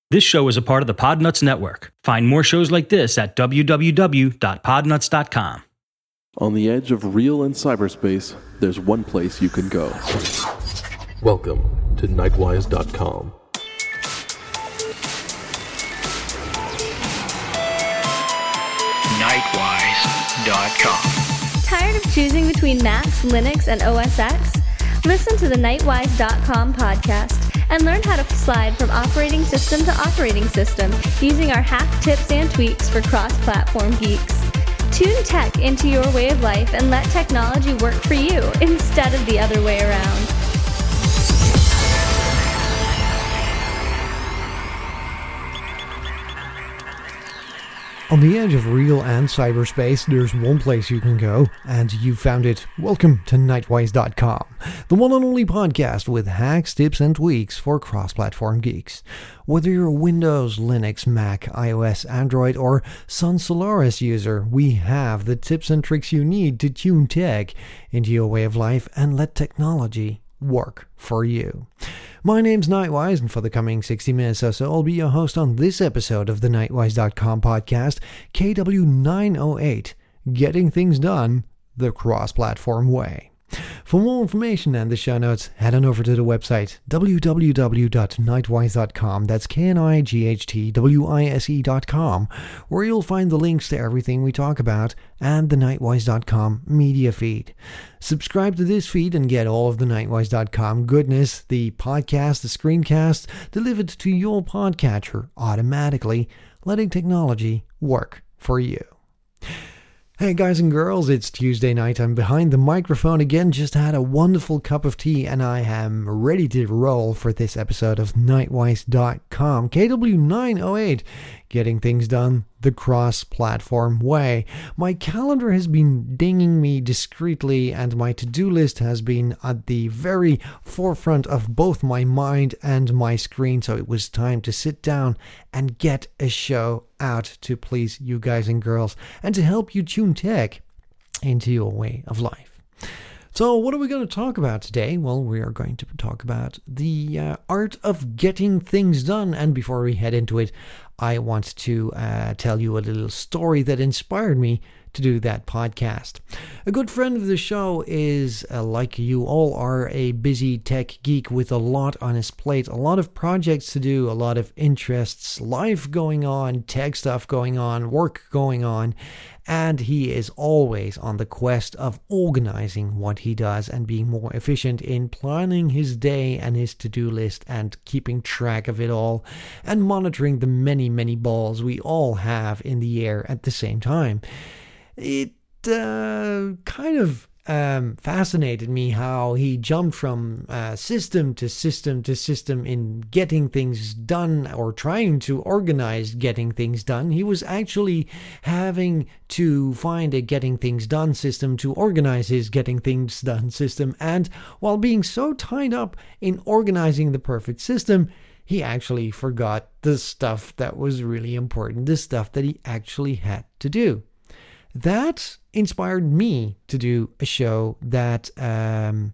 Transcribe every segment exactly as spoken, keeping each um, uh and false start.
This show is a part of the Podnuts Network. Find more shows like this at w w w dot podnuts dot com. On the edge of real and cyberspace, there's one place you can go. Welcome to Nightwise dot com. Nightwise dot com. Tired of choosing between Macs, Linux, and O S X? Listen to the Nightwise dot com podcast and learn how to slide from operating system to operating system using our hack tips and tweaks for cross-platform geeks. Tune tech into your way of life and let technology work for you instead of the other way around. On the edge of real and cyberspace, there's one place you can go, and you found it. Welcome to Nightwise dot com, the one and only podcast with hacks, tips, and tweaks for cross-platform geeks. Whether you're a Windows, Linux, Mac, iOS, Android, or Sun Solaris user, we have the tips and tricks you need to tune tech into your way of life and let technology work for you. My name's Nightwise, and for the coming sixty minutes or so, I'll be your host on this episode of the Nightwise dot com podcast, K W nine oh eight, Getting Things Done the Cross-Platform Way. For more information and the show notes, head on over to the website w w w dot nightwise dot com, that's K N I G H T W I S E dot com, where you'll find the links to everything we talk about and the Nightwise dot com media feed. Subscribe to this feed and get all of the Nightwise dot com goodness, the podcast, the screencast, delivered to your podcatcher automatically, letting technology work for you. Hey guys and girls, it's Tuesday night. I'm behind the microphone again, just had a wonderful cup of tea, and I am ready to roll for this episode of Nightwise dot com, K W nine oh eight, Getting Things Done the Cross-Platform Way. My calendar has been dinging me discreetly, and my to-do list has been at the very forefront of both my mind and my screen, so it was time to sit down and get a show out to please you guys and girls and to help you tune tech into your way of life. So what are we going to talk about today? Well, we are going to talk about the uh, art of getting things done. And before we head into it, I want to uh, tell you a little story that inspired me to do that podcast. A good friend of the show is, uh, like you all are, a busy tech geek with a lot on his plate, a lot of projects to do, a lot of interests, life going on, tech stuff going on, work going on, and he is always on the quest of organizing what he does and being more efficient in planning his day and his to-do list and keeping track of it all and monitoring the many, many balls we all have in the air at the same time. It uh, kind of um, fascinated me how he jumped from uh, system to system to system in getting things done or trying to organize getting things done. He was actually having to find a getting things done system to organize his getting things done system. And while being so tied up in organizing the perfect system, he actually forgot the stuff that was really important, the stuff that he actually had to do. That inspired me to do a show that um,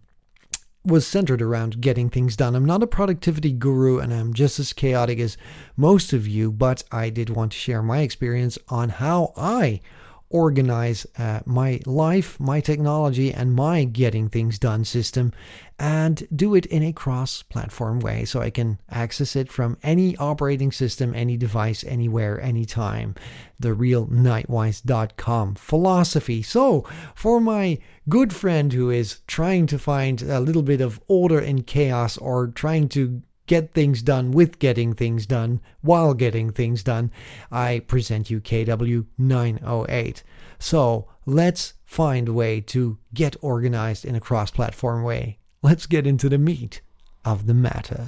was centered around getting things done. I'm not a productivity guru, and I'm just as chaotic as most of you, but I did want to share my experience on how I organize uh, my life, my technology, and my getting things done system, and do it in a cross-platform way so I can access it from any operating system, any device, anywhere, anytime. The real Nightwise dot com philosophy. So, for my good friend who is trying to find a little bit of order in chaos, or trying to get things done with getting things done while getting things done, I present you K W nine oh eight. So let's find a way to get organized in a cross-platform way. Let's get into the meat of the matter.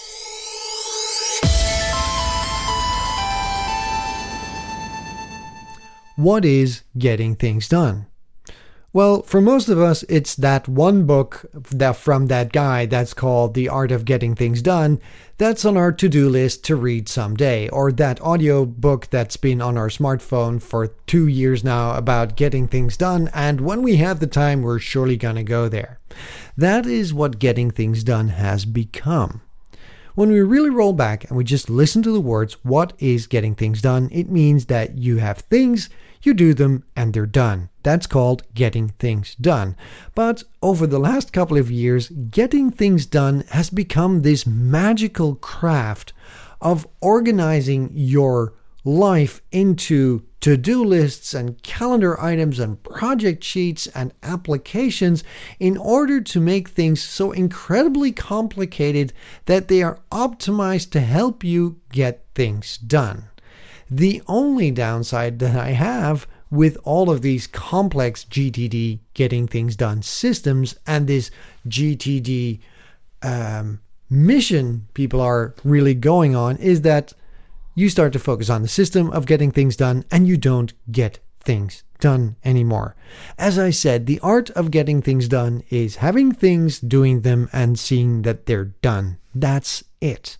What is getting things done? Well, for most of us, it's that one book that from that guy that's called The Art of Getting Things Done that's on our to-do list to read someday, or that audio book that's been on our smartphone for two years now about getting things done, and when we have the time, we're surely going to go there. That is what getting things done has become. When we really roll back and we just listen to the words, what is getting things done? It means that you have things, you do them, and they're done. That's called getting things done. But over the last couple of years, getting things done has become this magical craft of organizing your life into to-do lists and calendar items and project sheets and applications in order to make things so incredibly complicated that they are optimized to help you get things done. The only downside that I have with all of these complex G T D getting things done systems and this G T D um, mission people are really going on is that you start to focus on the system of getting things done and you don't get things done anymore. As I said, the art of getting things done is having things, doing them, and seeing that they're done. That's it.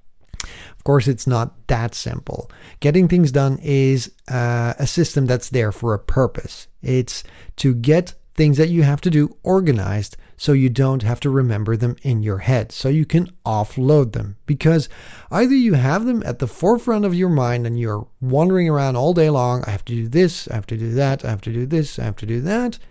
Of course, it's not that simple. Getting things done is uh, a system that's there for a purpose. It's to get things that you have to do organized so you don't have to remember them in your head, so you can offload them. Because either you have them at the forefront of your mind and you're wandering around all day long, I have to do this, I have to do that, I have to do this, I have to do that,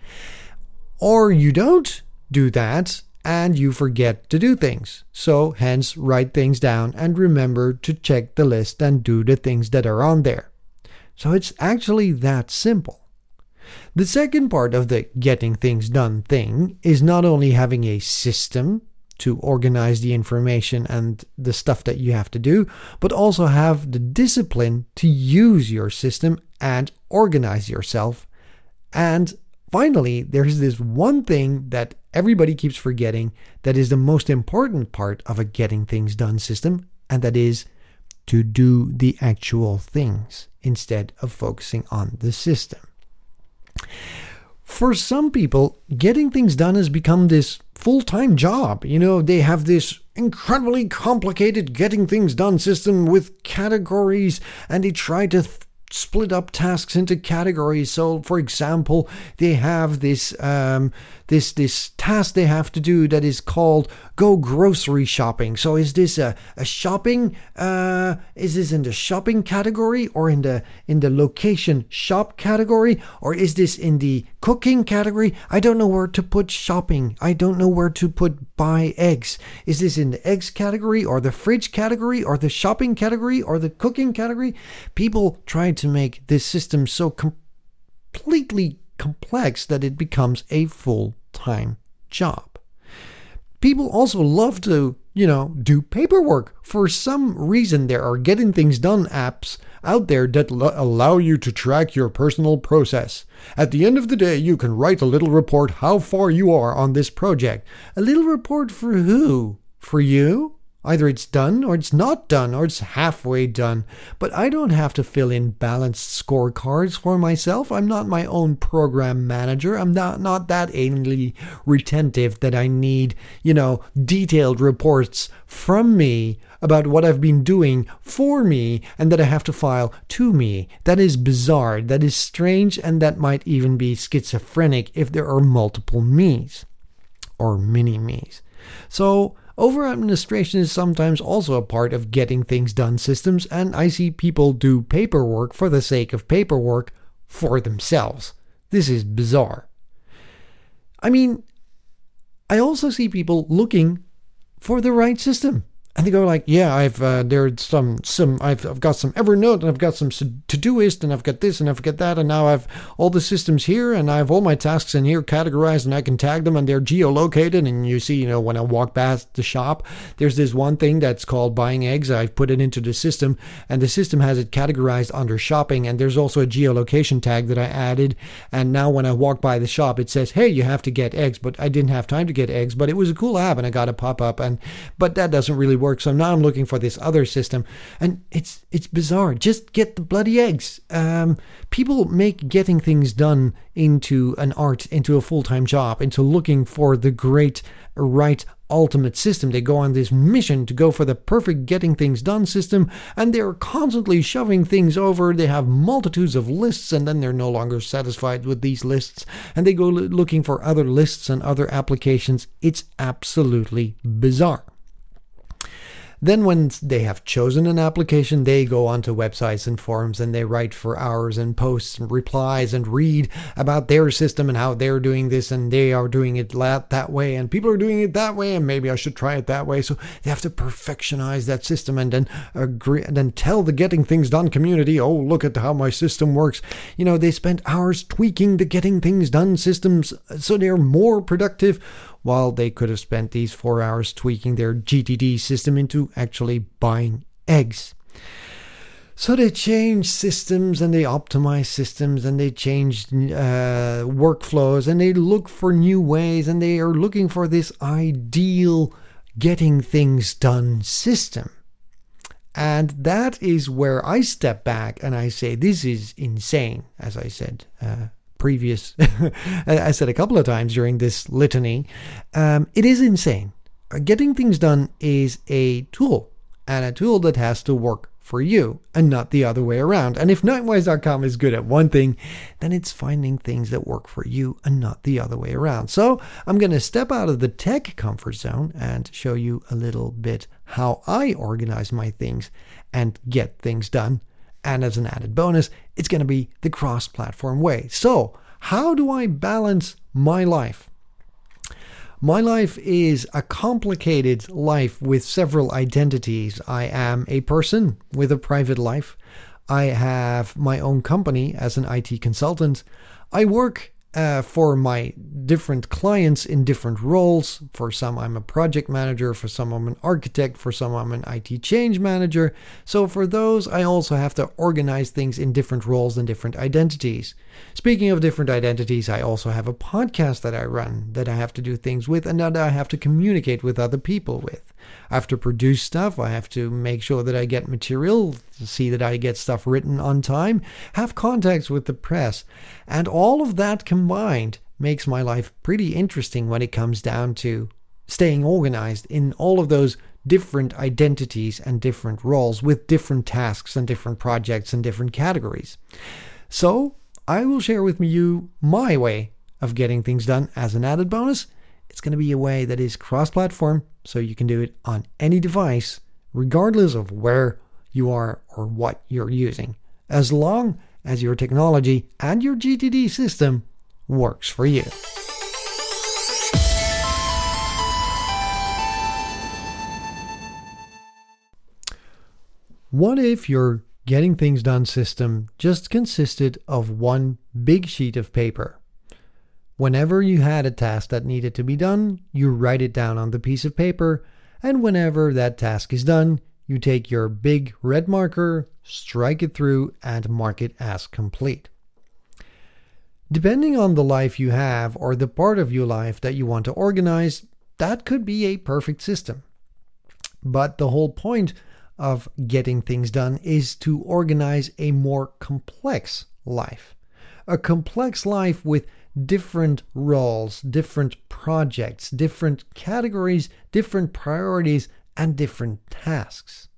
or you don't do that and you forget to do things. So hence, write things down and remember to check the list and do the things that are on there. So it's actually that simple. The second part of the getting things done thing is not only having a system to organize the information and the stuff that you have to do, but also have the discipline to use your system and organize yourself. And finally, there's this one thing that everybody keeps forgetting that is the most important part of a getting things done system, and that is to do the actual things instead of focusing on the system. For some people, getting things done has become this full-time job. You know, they have this incredibly complicated getting things done system with categories, and they try to th- split up tasks into categories. So, for example, they have this um, this this task they have to do that is called go grocery shopping. So, is this a a shopping? Uh, is this in the shopping category or in the in the location shop category, or is this in the cooking category? I don't know where to put shopping. I don't know where to put buy eggs. Is this in the eggs category or the fridge category or the shopping category or the cooking category? People try to make this system so com- completely complex that it becomes a full-time job. People also love to, you know, do paperwork. For some reason, there are getting things done apps out there that lo- allow you to track your personal process. At the end of the day, you can write a little report how far you are on this project. A little report for who? For you? Either it's done or it's not done or it's halfway done. But I don't have to fill in balanced scorecards for myself. I'm not my own program manager. I'm not, not that anally retentive that I need, you know, detailed reports from me about what I've been doing for me and that I have to file to me. That is bizarre. That is strange, and that might even be schizophrenic if there are multiple me's or mini me's. So over-administration is sometimes also a part of getting things done systems, and I see people do paperwork for the sake of paperwork for themselves. This is bizarre. I mean, I also see people looking for the right system. And they go like, yeah, I've uh, there's some some I've I've got some Evernote and I've got some Todoist and I've got this and I've got that, and now I've all the systems here and I have all my tasks in here categorized and I can tag them and they're geolocated. And you see, you know, when I walk past the shop, there's this one thing that's called buying eggs. I've put it into the system and the system has it categorized under shopping, and there's also a geolocation tag that I added. And now when I walk by the shop, it says, hey, you have to get eggs, but I didn't have time to get eggs, but it was a cool app and I got a pop-up, and but that doesn't really work. So now I'm looking for this other system, and it's it's bizarre. Just get the bloody eggs. Um, people make getting things done into an art, into a full-time job, into looking for the great, right, ultimate system. They go on this mission to go for the perfect getting things done system, and they're constantly shoving things over. They have multitudes of lists, and then they're no longer satisfied with these lists, and they go l- looking for other lists and other applications. It's absolutely bizarre. Then when they have chosen an application, they go onto websites and forums and they write for hours and posts and replies and read about their system and how they're doing this and they are doing it that way and people are doing it that way and maybe I should try it that way. So they have to perfectionize that system and then agree and then tell the Getting Things Done community, oh, look at how my system works. You know, they spend hours tweaking the Getting Things Done systems so they're more productive, while they could have spent these four hours tweaking their G T D system into actually buying eggs. So they change systems and they optimize systems and they change uh, workflows and they look for new ways and they are looking for this ideal getting things done system. And that is where I step back and I say, this is insane, as I said uh, previous, I said a couple of times during this litany. Um, it is insane. Getting things done is a tool, and a tool that has to work for you and not the other way around. And if Nightwise dot com is good at one thing, then it's finding things that work for you and not the other way around. So I'm going to step out of the tech comfort zone and show you a little bit how I organize my things and get things done. And as an added bonus, it's going to be the cross-platform way. So how do I balance my life? My life is a complicated life with several identities. I am a person with a private life. I have my own company as an I T consultant. I work uh, for my different clients in different roles. For some, I'm a project manager. For some, I'm an architect. For some, I'm an I T change manager. So for those, I also have to organize things in different roles and different identities. Speaking of different identities, I also have a podcast that I run that I have to do things with and that I have to communicate with other people with. I have to produce stuff. I have to make sure that I get material, see that I get stuff written on time, have contacts with the press. And all of that combined makes my life pretty interesting when it comes down to staying organized in all of those different identities and different roles with different tasks and different projects and different categories. So I will share with you my way of getting things done as an added bonus. It's going to be a way that is cross-platform, so you can do it on any device, regardless of where you are or what you're using, as long as your technology and your G T D system works for you. What if your Getting Things Done system just consisted of one big sheet of paper? Whenever you had a task that needed to be done, you write it down on the piece of paper, and whenever that task is done, you take your big red marker, strike it through, and mark it as complete. Depending on the life you have or the part of your life that you want to organize, that could be a perfect system. But the whole point of getting things done is to organize a more complex life. A complex life with different roles, different projects, different categories, different priorities, and different tasks.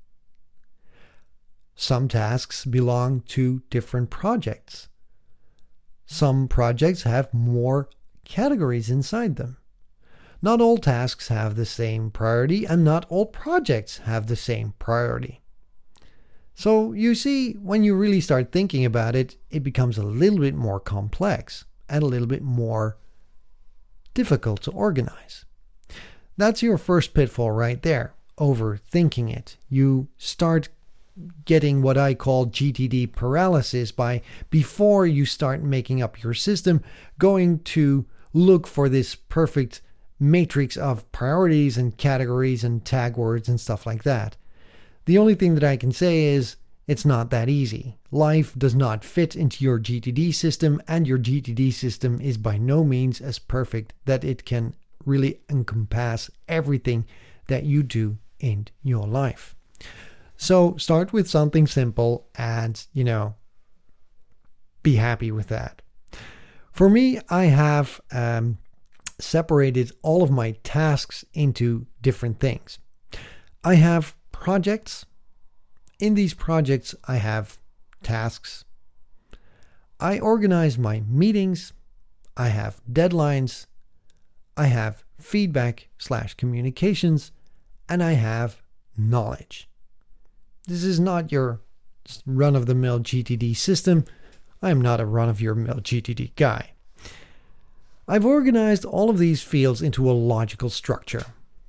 Some tasks belong to different projects. Some projects have more categories inside them. Not all tasks have the same priority, and not all projects have the same priority. So you see, when you really start thinking about it, it becomes a little bit more complex and a little bit more difficult to organize. That's your first pitfall right there, overthinking it. You start getting what I call G T D paralysis by, before you start making up your system, going to look for this perfect matrix of priorities and categories and tag words and stuff like that. The only thing that I can say is it's not that easy. Life does not fit into your G T D system, and your G T D system is by no means as perfect that it can really encompass everything that you do in your life. So start with something simple and, you know, be happy with that. For me, I have um, separated all of my tasks into different things. I have projects. In these projects, I have tasks. I organize my meetings. I have deadlines. I have feedback slash communications. And I have knowledge. This is not your run-of-the-mill G T D system. I am not a run-of-your-mill G T D guy. I've organized all of these fields into a logical structure.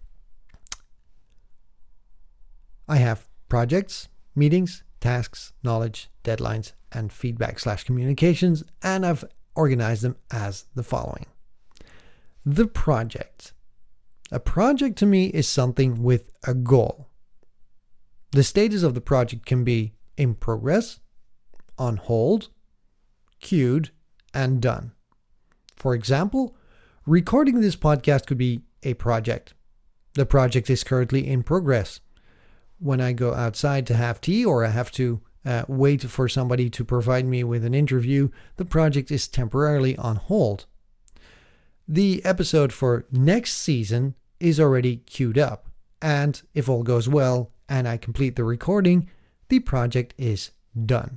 I have projects, meetings, tasks, knowledge, deadlines, and feedback slash communications, and I've organized them as the following. The project. A project to me is something with a goal. The status of the project can be in progress, on hold, queued, and done. For example, recording this podcast could be a project. The project is currently in progress. When I go outside to have tea or I have to uh, wait for somebody to provide me with an interview, the project is temporarily on hold. The episode for next season is already queued up, and if all goes well and I complete the recording, the project is done.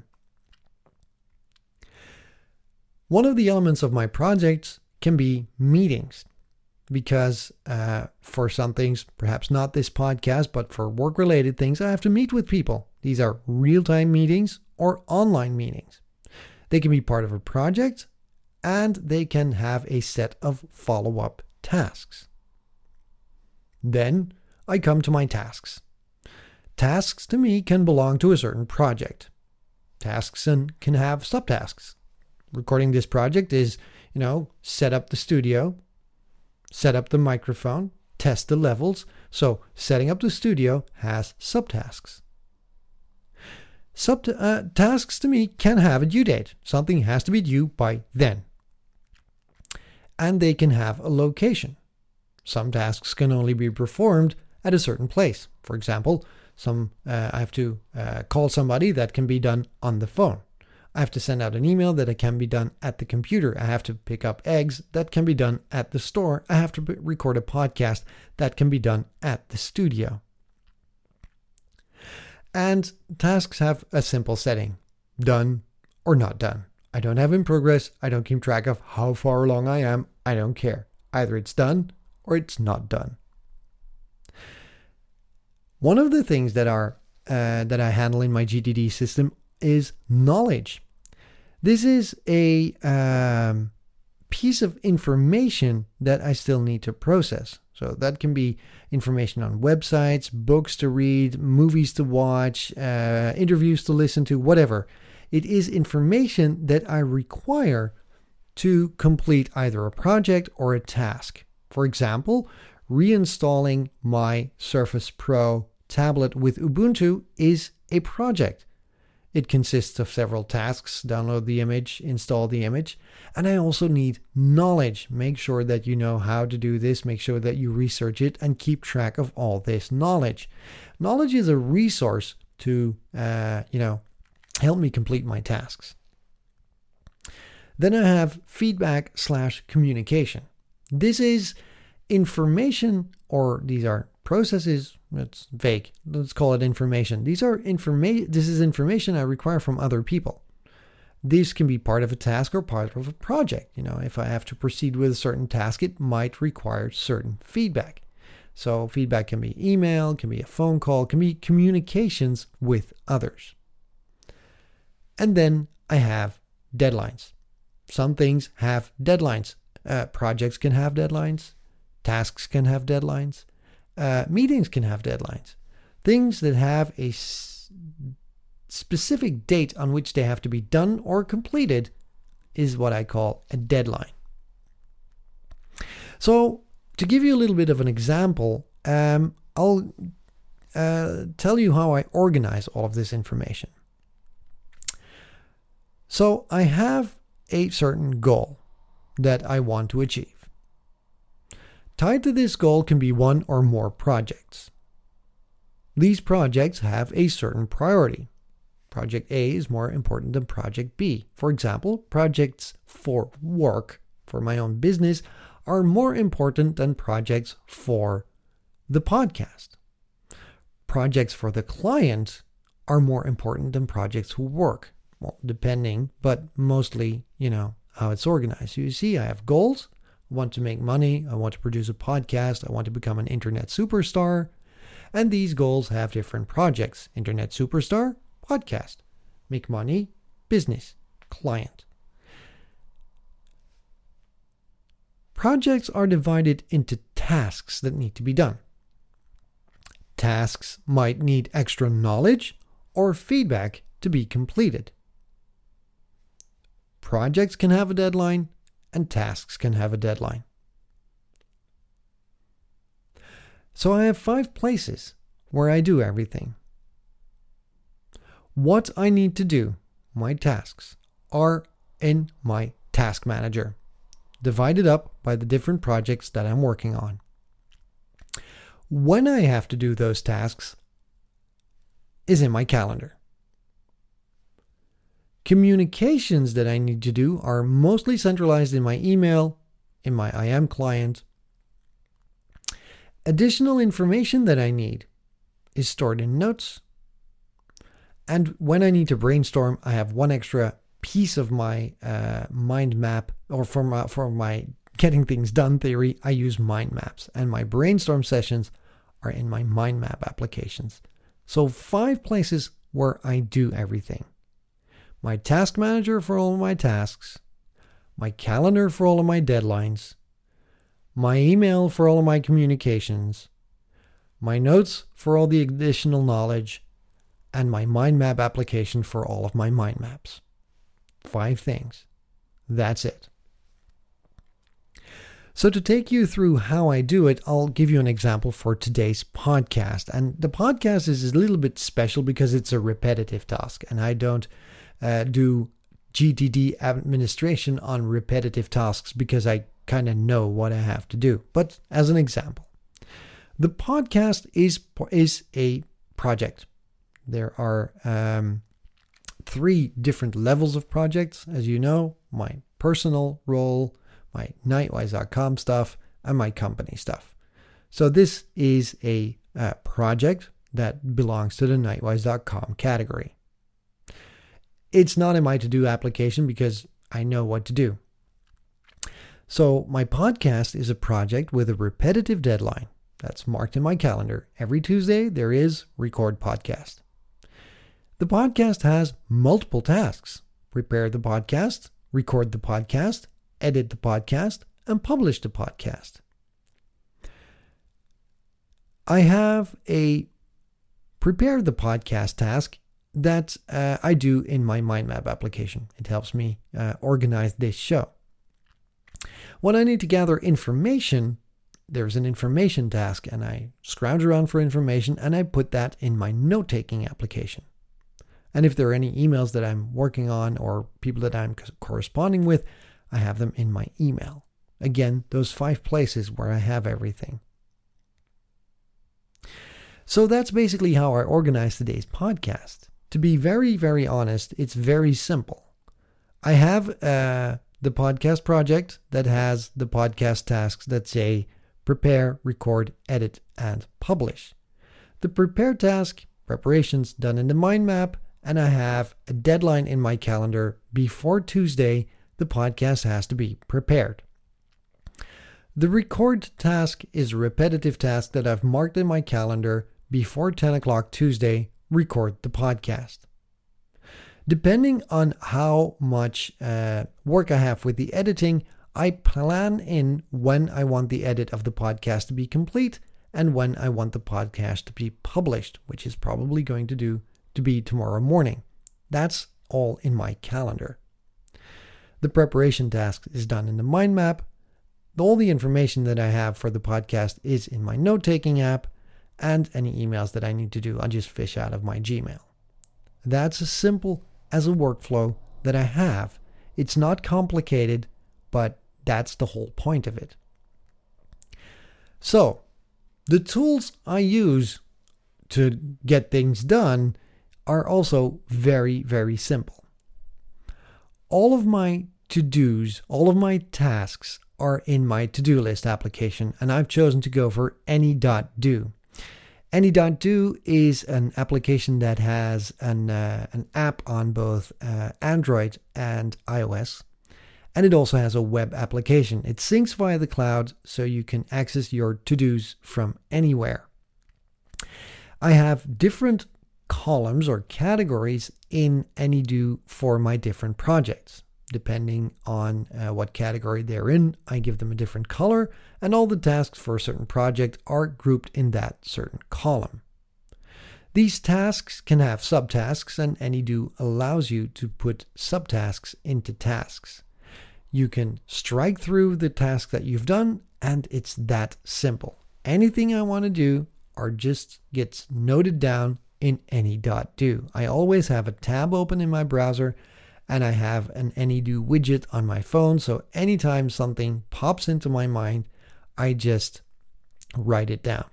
One of the elements of my projects can be meetings, because uh, for some things, perhaps not this podcast, but for work-related things, I have to meet with people. These are real-time meetings or online meetings. They can be part of a project, and they can have a set of follow-up tasks. Then I come to my tasks. Tasks to me can belong to a certain project. Tasks and can have subtasks. Recording this project is, you know, set up the studio, set up the microphone, test the levels. So setting up the studio has subtasks. Sub uh, tasks to me can have a due date. Something has to be due by then. And they can have a location. Some tasks can only be performed at a certain place. For example, some uh, I have to uh, call somebody, that can be done on the phone. I have to send out an email, that it can be done at the computer. I have to pick up eggs, that can be done at the store. I have to record a podcast, that can be done at the studio. And tasks have a simple setting: done or not done. I don't have in progress. I don't keep track of how far along I am. I don't care. Either it's done or it's not done. One of the things that are uh, that I handle in my G T D system is knowledge. This is a um, piece of information that I still need to process. So that can be information on websites, books to read, movies to watch, uh, interviews to listen to, whatever. It is information that I require to complete either a project or a task. For example, reinstalling my Surface Pro tablet with Ubuntu is a project. It consists of several tasks: download the image, install the image, and I also need knowledge. Make sure that you know how to do this, make sure that you research it and keep track of all this knowledge. Knowledge is a resource to, uh, you know, help me complete my tasks. Then I have feedback slash communication. This is information, or these are processes. It's vague. Let's call it information. These are information. This is information I require from other people. This can be part of a task or part of a project. You know, if I have to proceed with a certain task, it might require certain feedback. So feedback can be email, can be a phone call, can be communications with others. And then I have deadlines. Some things have deadlines. Uh, projects can have deadlines. Tasks can have deadlines. Uh, meetings can have deadlines. Things that have a s- specific date on which they have to be done or completed is what I call a deadline. So, to give you a little bit of an example, um, I'll uh, tell you how I organize all of this information. So, I have a certain goal that I want to achieve. Tied to this goal can be one or more projects. These projects have a certain priority. Project A is more important than Project B. For example, projects for work, for my own business, are more important than projects for the podcast. Projects for the client are more important than projects who work. Well, depending, but mostly, you know, how it's organized. You see, I have goals. I want to make money. I want to produce a podcast. I want to become an internet superstar. And these goals have different projects: Internet Superstar, podcast, make money, business, client. Projects are divided into tasks that need to be done. Tasks might need extra knowledge or feedback to be completed. Projects can have a deadline, and tasks can have a deadline. So I have five places where I do everything. What I need to do, my tasks, are in my task manager, divided up by the different projects that I'm working on. When I have to do those tasks is in my calendar. Communications that I need to do are mostly centralized in my email, in my I M client. Additional information that I need is stored in notes. And when I need to brainstorm, I have one extra piece of my uh, mind map, or for my, for my getting things done theory, I use mind maps. And my brainstorm sessions are in my mind map applications. So five places where I do everything. My task manager for all of my tasks, my calendar for all of my deadlines, my email for all of my communications, my notes for all the additional knowledge, and my mind map application for all of my mind maps. Five things. That's it. So to take you through how I do it, I'll give you an example for today's podcast. And the podcast is a little bit special because it's a repetitive task, and I don't uh, do G T D administration on repetitive tasks because I kind of know what I have to do. But as an example, the podcast is is a project. There are um, three different levels of projects, as you know: my personal role, my Nightwise dot com stuff, and my company stuff. So this is a uh, project that belongs to the Nightwise dot com category. It's not in my to-do application because I know what to do. So my podcast is a project with a repetitive deadline that's marked in my calendar. Every Tuesday there is record podcast. The podcast has multiple tasks: prepare the podcast, record the podcast, edit the podcast, and publish the podcast. I have a prepare the podcast task that uh, I do in my mind map application. It helps me uh, organize this show. When I need to gather information, there's an information task, and I scrounge around for information and I put that in my note-taking application. And if there are any emails that I'm working on or people that I'm corresponding with, I have them in my email. Again, those five places where I have everything. So that's basically how I organize today's podcast. To be very, very honest, it's very simple. I have uh, the podcast project that has the podcast tasks that say prepare, record, edit, and publish. The prepare task, preparations done in the mind map, and I have a deadline in my calendar. Before Tuesday, the podcast has to be prepared. The record task is a repetitive task that I've marked in my calendar. Before ten o'clock Tuesday, record the podcast. Depending on how much uh, work I have with the editing, I plan in when I want the edit of the podcast to be complete and when I want the podcast to be published, which is probably going to do to be tomorrow morning. That's all in my calendar. The preparation task is done in the mind map. All the information that I have for the podcast is in my note-taking app, and any emails that I need to do, I'll just fish out of my Gmail. That's as simple as a workflow that I have. It's not complicated, but that's the whole point of it. So, the tools I use to get things done are also very, very simple. All of my to-dos, all of my tasks are in my to-do list application, and I've chosen to go for Any.do. Any.do is an application that has an, uh, an app on both uh, Android and iOS, and it also has a web application. It syncs via the cloud, so you can access your to-dos from anywhere. I have different columns or categories in AnyDo for my different projects. Depending on uh, what category they're in, I give them a different color, and all the tasks for a certain project are grouped in that certain column. These tasks can have subtasks, and AnyDo allows you to put subtasks into tasks. You can strike through the task that you've done, and it's that simple. Anything I want to do or just gets noted down in any.do. I always have a tab open in my browser, and I have an AnyDo widget on my phone, so anytime something pops into my mind, I just write it down.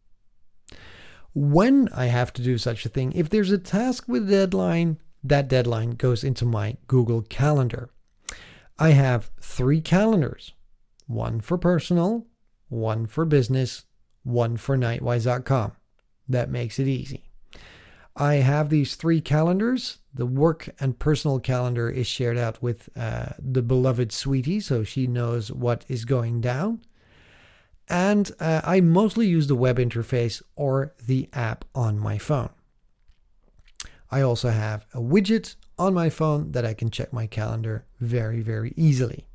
When I have to do such a thing, if there's a task with a deadline, that deadline goes into my Google Calendar. I have three calendars, one for personal, one for business, one for Nightwise dot com. That makes it easy. I have these three calendars. The work and personal calendar is shared out with uh, the beloved Sweetie, so she knows what is going down. And uh, I mostly use the web interface or the app on my phone. I also have a widget on my phone that I can check my calendar very, very easily.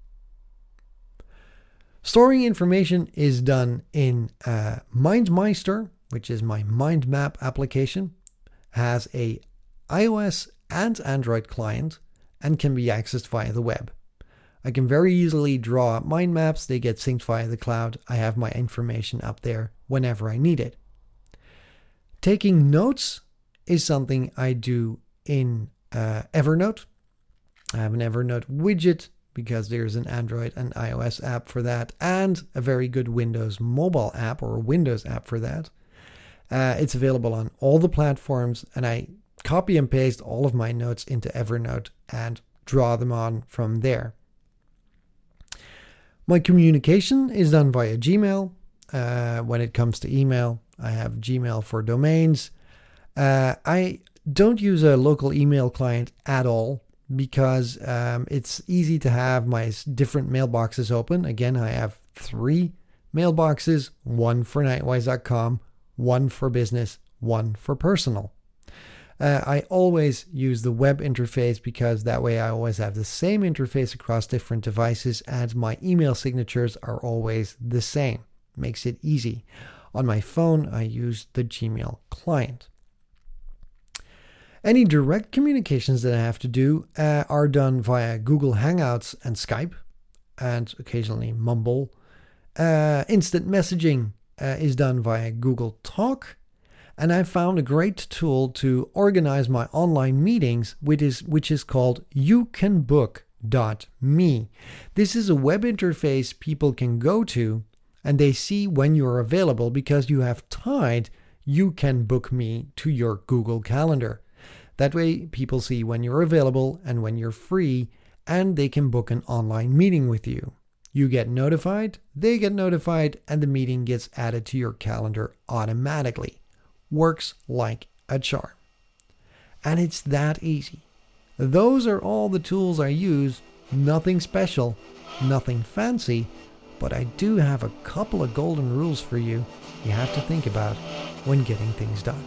Storing information is done in uh, MindMeister, which is my mind map application. Has a iOS and Android client and can be accessed via the web. I can very easily draw up mind maps. They get synced via the cloud. I have my information up there whenever I need it. Taking notes is something I do in uh, Evernote. I have an Evernote widget because there's an Android and iOS app for that, and a very good Windows mobile app or a Windows app for that. Uh, it's available on all the platforms, and I copy and paste all of my notes into Evernote and draw them on from there. My communication is done via Gmail. Uh, when it comes to email, I have Gmail for domains. Uh, I don't use a local email client at all because um, it's easy to have my different mailboxes open. Again, I have three mailboxes, one for Nightwise dot com, one for business, one for personal. Uh, I always use the web interface because that way I always have the same interface across different devices, and my email signatures are always the same. Makes it easy. On my phone, I use the Gmail client. Any direct communications that I have to do uh, are done via Google Hangouts and Skype, and occasionally Mumble. Uh, instant messaging Uh, is done via Google Talk, and I found a great tool to organize my online meetings, which is which is called you can book dot me. This is a web interface people can go to, and they see when you're available because you have tied You Can Book Me to your Google Calendar. That way, people see when you're available and when you're free, and they can book an online meeting with you. You get notified, they get notified, and the meeting gets added to your calendar automatically. Works like a charm. And it's that easy. Those are all the tools I use. Nothing special, nothing fancy, but I do have a couple of golden rules for you you have to think about when getting things done.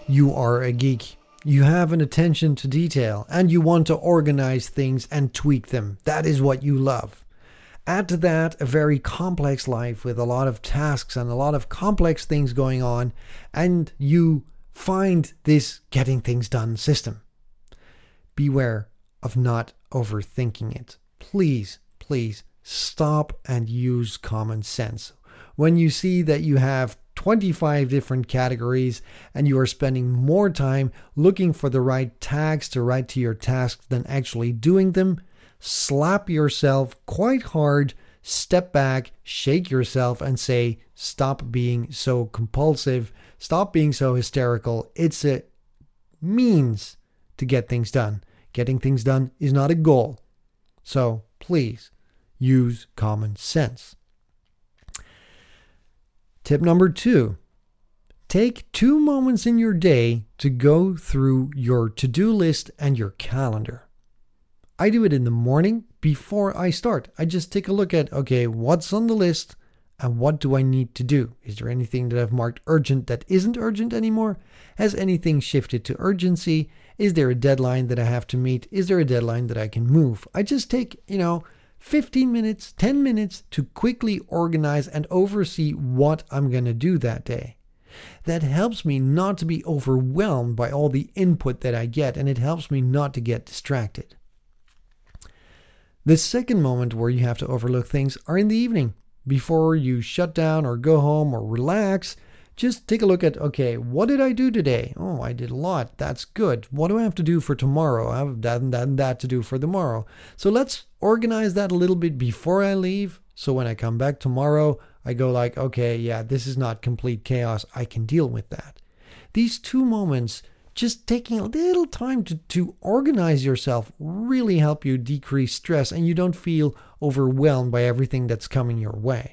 you are a geek. You have an attention to detail and you want to organize things and tweak them. That is what you love. Add to that a very complex life with a lot of tasks and a lot of complex things going on, and you find this getting things done system. Beware of not overthinking it. Please, please stop and use common sense. When you see that you have twenty-five different categories and you are spending more time looking for the right tags to write to your tasks than actually doing them, slap yourself quite hard, step back, shake yourself and say, stop being so compulsive, stop being so hysterical. It's a means to get things done. Getting things done is not a goal. So please use common sense. Tip number two, take two moments in your day to go through your to-do list and your calendar. I do it in the morning before I start. I just take a look at, okay, what's on the list and what do I need to do? Is there anything that I've marked urgent that isn't urgent anymore? Has anything shifted to urgency? Is there a deadline that I have to meet? Is there a deadline that I can move? I just take, you know, fifteen minutes, ten minutes to quickly organize and oversee what I'm going to do that day. That helps me not to be overwhelmed by all the input that I get, and it helps me not to get distracted. The second moment where you have to overlook things are in the evening. Before you shut down or go home or relax, just take a look at, okay, what did I do today? Oh, I did a lot. That's good. What do I have to do for tomorrow? I have that and that and that to do for tomorrow. So let's organize that a little bit before I leave. So when I come back tomorrow, I go like, okay, yeah, this is not complete chaos. I can deal with that. These two moments, just taking a little time to, to organize yourself, really help you decrease stress and you don't feel overwhelmed by everything that's coming your way.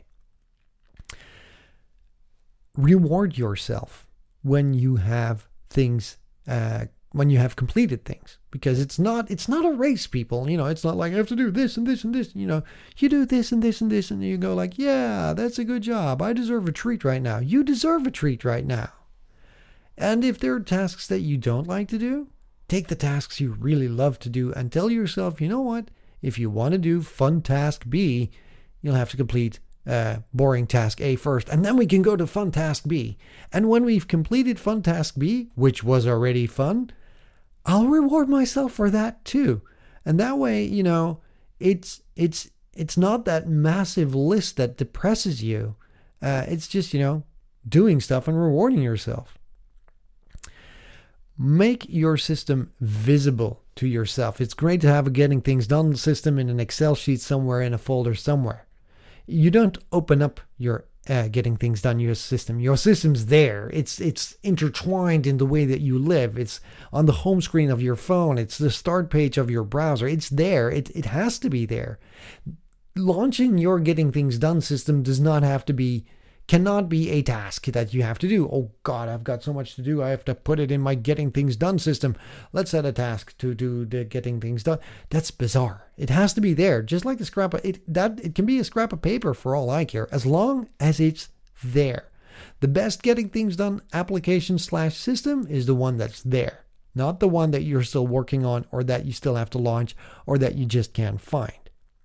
Reward yourself when you have things, uh, when you have completed things, because it's not, it's not a race, people. You know, it's not like I have to do this and this and this. You know, you do this and this and this, and you go like, yeah, that's a good job. I deserve a treat right now. You deserve a treat right now. And if there are tasks that you don't like to do, take the tasks you really love to do and tell yourself, you know what? If you want to do fun task B, you'll have to complete Uh, boring task A first, and then we can go to fun task B. And when we've completed fun task B, which was already fun, I'll reward myself for that too. And that way, you know, it's it's it's not that massive list that depresses you. Uh, it's just, you know, doing stuff and rewarding yourself. Make your system visible to yourself. It's great to have a getting things done system in an Excel sheet somewhere in a folder somewhere. You don't open up your uh, getting things done, your system. Your system's there. It's it's intertwined in the way that you live. It's on the home screen of your phone. It's the start page of your browser. It's there. It it has to be there. Launching your getting things done system does not have to be, cannot be a task that you have to do. Oh God, I've got so much to do. I have to put it in my getting things done system. Let's set a task to do the getting things done. That's bizarre. It has to be there, just like the scrap of it. That it can be a scrap of paper for all I care, as long as it's there. The best getting things done application slash system is the one that's there, not the one that you're still working on or that you still have to launch or that you just can't find.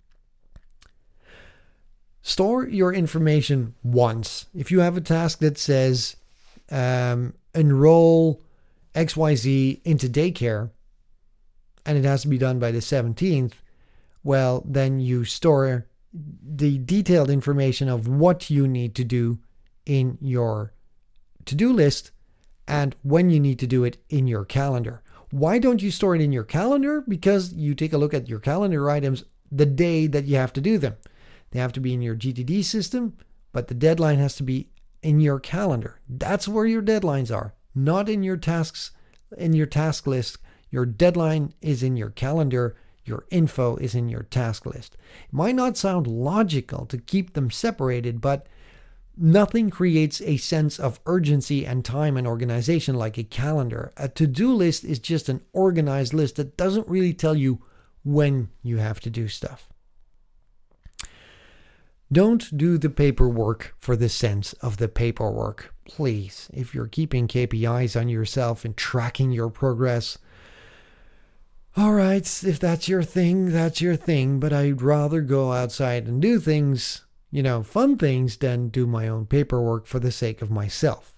Store your information once. If you have a task that says um, enroll X Y Z into daycare and it has to be done by the seventeenth, well, then you store the detailed information of what you need to do in your to-do list and when you need to do it in your calendar. Why don't you store it in your calendar? Because you take a look at your calendar items the day that you have to do them. They have to be in your G T D system, but the deadline has to be in your calendar. That's where your deadlines are, not in your tasks, in your task list. Your deadline is in your calendar. Your info is in your task list. It might not sound logical to keep them separated, but nothing creates a sense of urgency and time and organization like a calendar. A to-do list is just an organized list that doesn't really tell you when you have to do stuff. Don't do the paperwork for the sense of the paperwork. Please, if you're keeping K P Is on yourself and tracking your progress, all right, if that's your thing, that's your thing, but I'd rather go outside and do things, you know, fun things, than do my own paperwork for the sake of myself.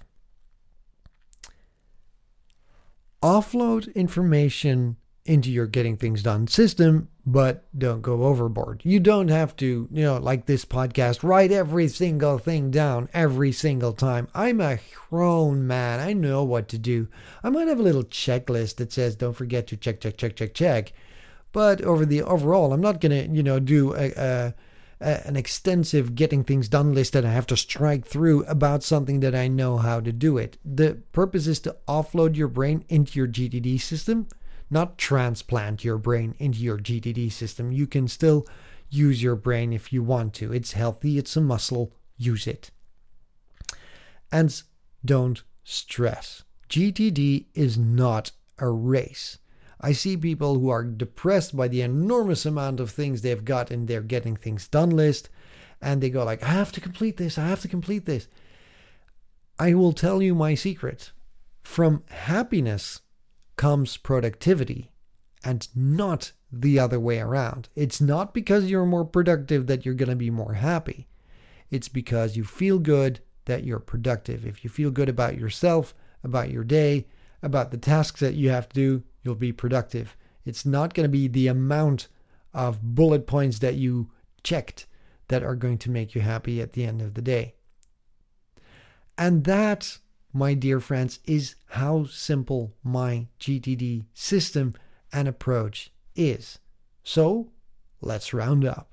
Offload information into your Getting Things Done system, but don't go overboard. You don't have to, you know, like this podcast, write every single thing down every single time. I'm a grown man. I know what to do. I might have a little checklist that says, don't forget to check, check, check, check, check. But over the overall, I'm not going to, you know, do a, a, a, an extensive Getting Things Done list that I have to strike through about something that I know how to do it. The purpose is to offload your brain into your G T D system, not transplant your brain into your G T D system. You can still use your brain if you want to. It's healthy. It's a muscle. Use it. And don't stress. G T D is not a race. I see people who are depressed by the enormous amount of things they've got in their Getting Things Done list, and they go like, I have to complete this. I have to complete this. I will tell you my secret. From happiness comes productivity, and not the other way around. It's not because you're more productive that you're going to be more happy. It's because you feel good that you're productive. If you feel good about yourself, about your day, about the tasks that you have to do, you'll be productive. It's not going to be the amount of bullet points that you checked that are going to make you happy at the end of the day. And that, my dear friends, is how simple my G T D system and approach is. So, let's round up.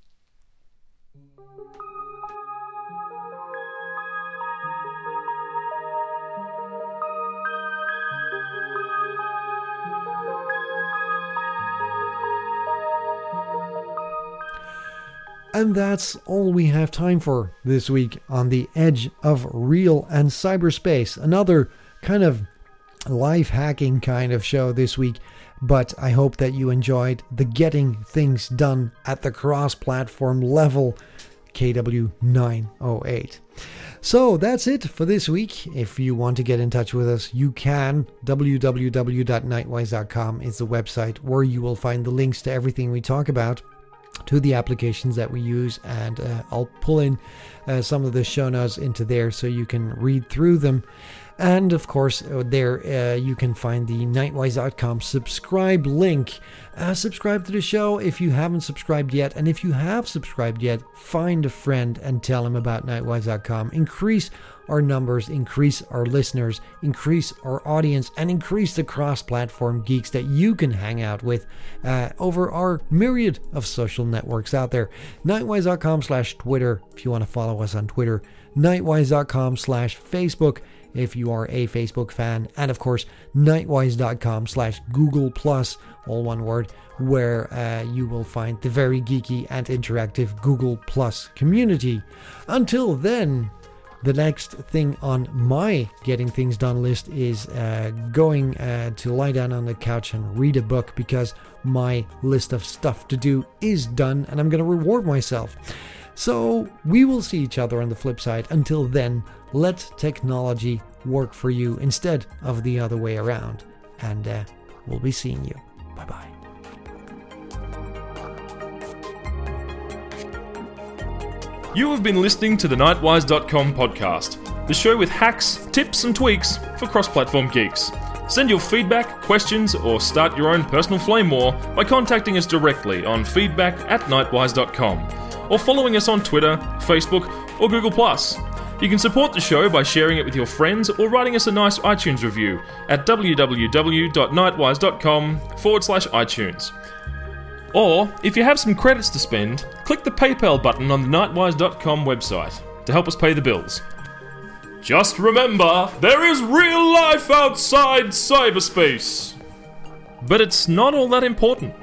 And that's all we have time for this week on the Edge of Real and Cyberspace. Another kind of life hacking kind of show this week, but I hope that you enjoyed the Getting Things Done at the cross-platform level K W nine oh eight. So that's it for this week. If you want to get in touch with us, you can. w w w dot nightwise dot com is the website where you will find the links to everything we talk about, to the applications that we use, and uh, I'll pull in uh, some of the show notes into there so you can read through them. And of course, there uh, you can find the nightwise dot com subscribe link. Uh, subscribe to the show if you haven't subscribed yet, and if you have subscribed yet, find a friend and tell him about nightwise dot com. Increase our numbers, increase our listeners, increase our audience, and increase the cross-platform geeks that you can hang out with uh, over our myriad of social networks out there. nightwise dot com slash Twitter if you want to follow us on Twitter. nightwise dot com slash Facebook if you are a Facebook fan. And of course, nightwise dot com slash Google Plus, all one word, where uh, you will find the very geeky and interactive Google Plus community. Until then, the next thing on my Getting Things Done list is uh, going uh, to lie down on the couch and read a book, because my list of stuff to do is done and I'm going to reward myself. So we will see each other on the flip side. Until then, let technology work for you instead of the other way around. And uh, we'll be seeing you. Bye-bye. You have been listening to the nightwise dot com podcast, the show with hacks, tips and tweaks for cross-platform geeks. Send your feedback, questions, or start your own personal flame war by contacting us directly on feedback at nightwise dot com, or following us on Twitter, Facebook, or Google Plus. You can support the show by sharing it with your friends or writing us a nice iTunes review at w w w dot nightwise dot com forward slash iTunes. Or, if you have some credits to spend, click the PayPal button on the nightwise dot com website to help us pay the bills. Just remember, there is real life outside cyberspace. But it's not all that important.